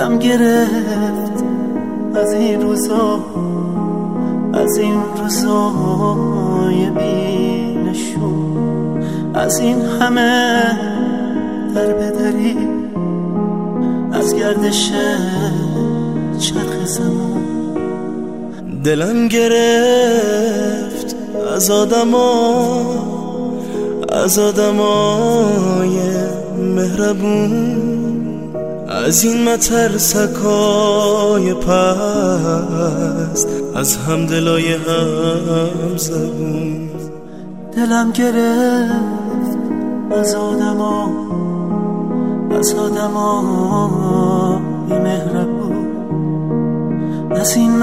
دلم گرفت از این روزا، از این روزای بینشون، از این همه در بدری، از گردش چرخ زمان. دلم گرفت از آدمای مهربون، از این مترسکای پست، از همدلای هم زبون. دلم گرفت از آدمای مهربون، از این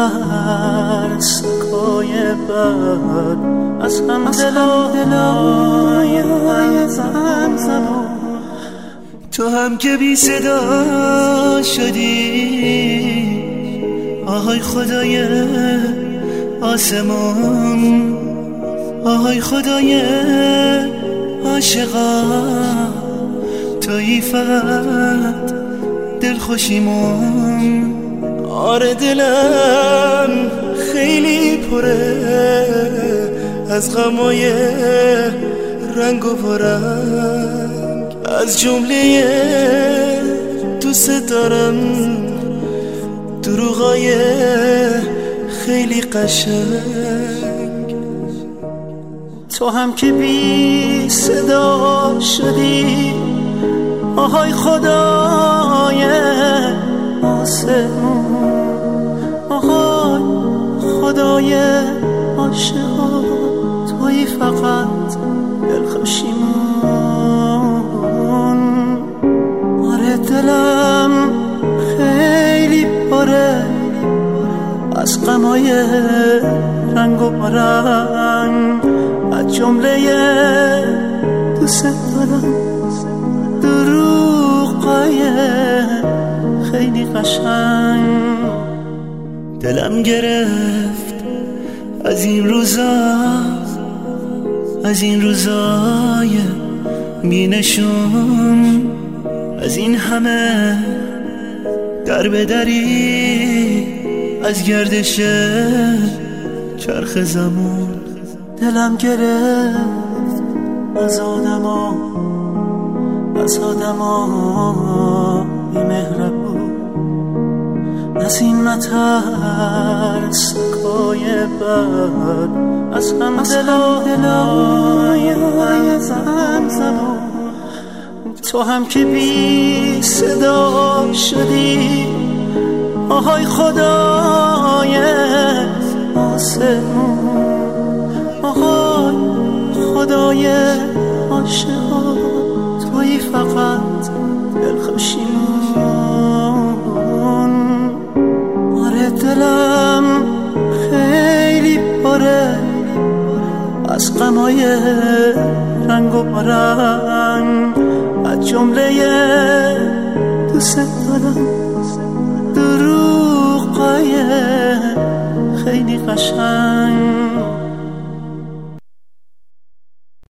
مترسکای بد، از همدلای هم زبون. تو هم که بی صدا شدی، آهای خدای آسمان، آهای خدای عاشقا، تویی فقط دلخوشیمون. آره دلم خیلی پره از غمای رنگ و پرنگ، از جمله دوست دارم دروغای خیلی قشنگ. تو هم که بی صدا شدی، آهای خدای آسمون، آهای خدای عاشقا، تویی فقط دلخوشیمون. آره دلم خیلی پره از غمای رنگ و رنگ، از جمله دوست دارم دروغای خیلی قشنگ. دلم گرفت از این روزای بینشون، از این همه در بدری، از گردش چرخ زمان. دلم گرفت از آدمای مهربون، از این مترسکای بد، از همدلای هم زبون. تو هم که بی صدا شدی، آهای خدای آسمون، آهای خدای عاشقا، تویی فقط دلخوشیمون. آره دلم خیلی پره از غمای رنگ و رنگ، از جمله دوست دارم دروغای خیلی قشنگ.